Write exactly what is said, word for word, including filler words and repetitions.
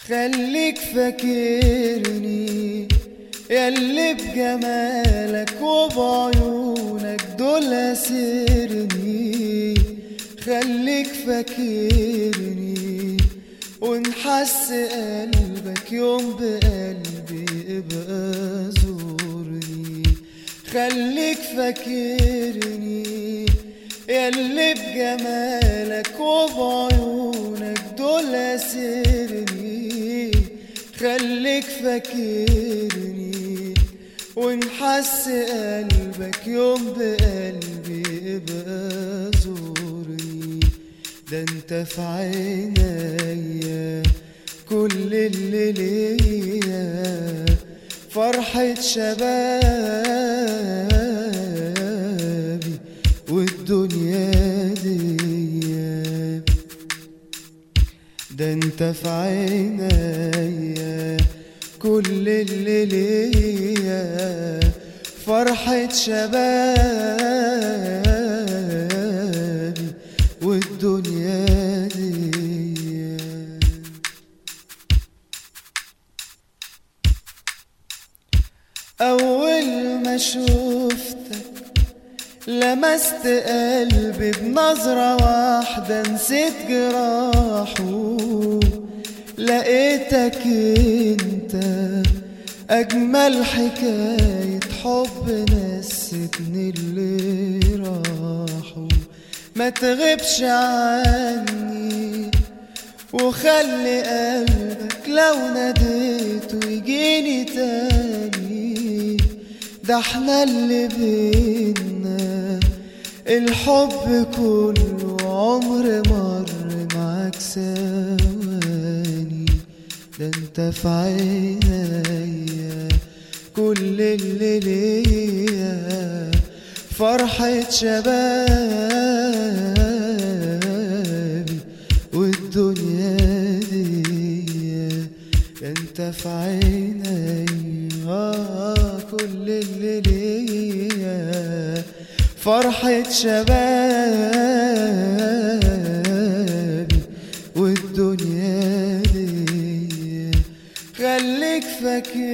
خليك فاكرني ياللي بجمالك وبعيونك دول اسرني. خليك فاكرني ونحس قلبك يوم بقلبي ابقى زورني. خليك فاكرني ياللي بجمالك وبعيونك دول اسرني. خليك فاكرني ونحس قلبك يوم بقلبي ابقى زورني. ده انت في عينيا كل اللي ليا، فرحة شبابي والدنيا دي. ده انت في عينيا كل اللي ليا، فرحة شبابي والدنيا دي. أول ما شوفتك لمست قلبي بنظرة واحدة، نسيت جراحه. لقيتك انت أجمل حكاية حب نستني اللي راحوا. ما تغيبش عني وخلي قلبك لو ناديته يجيني تاني. ده احنا اللي بينا الحب كله عمر مر معاك ثواني. ده انت في عينيا كل اللي ليا، فرحة شبابي والدنيا دي. ده انت في عينيا آه كل اللي ليا، فرحة شبابي والدنيا دي. خليك فاكر